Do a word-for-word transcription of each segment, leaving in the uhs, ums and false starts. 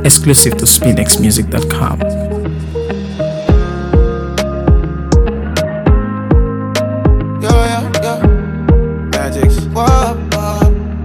Exclusive to spin x music dot com. Yo, yo, yo. Magics. Whoa, whoa.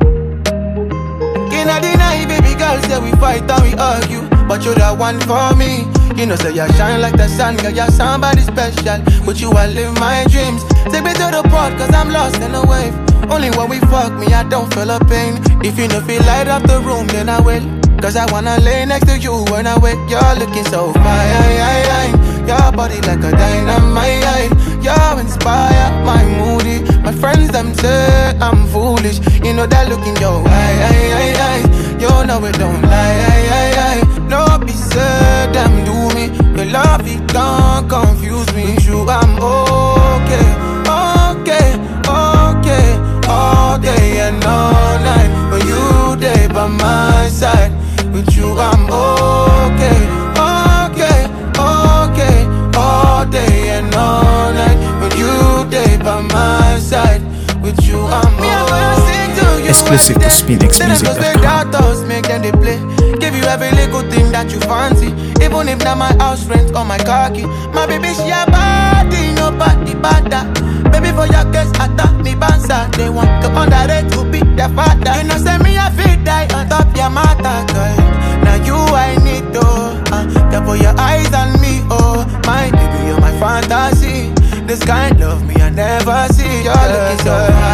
Can't deny, baby girl, say we fight and we argue, but you're the one for me. You know, say you shine like the sun, girl, you're somebody special. But you, I live my dreams. Take me to the port, cause I'm lost in a wave. Only when we fuck me, I don't feel a pain. If you know feel light up the room, then I will. Cause I wanna lay next to you when I wake. You're looking so fine. Your body like a dynamite. You inspire my moody. My friends them say I'm foolish. You know that look in your eye. You know it don't lie. No be said them do me. Your love it don't confuse me. With you I'm okay, okay, okay, all day and all night. When you day by my side. With you I'm okay, okay, okay, all day and all night. When you day by my side. With you I'm okay. Exclusive to spin x music dot com. Make them they play. Give you every little thing that you fancy. Even if not my house rent or my car key. My baby she a body, nobody bada. Baby for your case attack me bansa. They want to underrate to be their father. You know say me a fit die on top your matter, girl. Now you I need to uh, therefore your eyes on me, oh my baby you're my fantasy. This kind love me I never see. You're looking so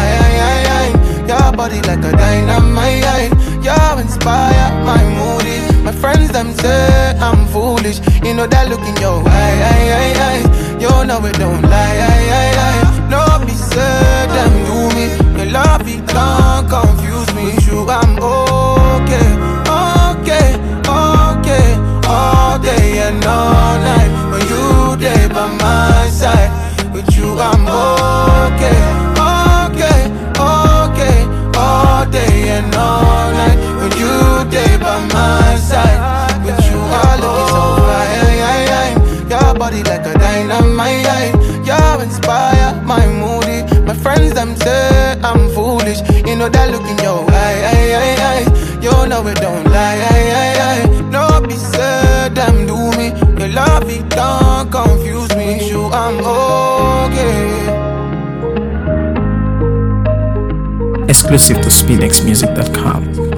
high. Your body like a dynamite. You inspire my moody. My friends them say I'm foolish. You know that look in your eye. You know it don't lie. No be said them do me. Your love it don't confuse me. With you I'm okay, okay, okay, all day and all night. When you day by my side. With you I'm okay, okay, okay, all day and all night. When you day by my side. With you I'm looking so fine. Your body like a dynamite. You inspire my moody. My friends them say I'm foolish. You know that look in your eye. You know it don't lie. No be said them do me. Your love it don't confuse me. With you I'm okay. Exclusive to spin x music dot com.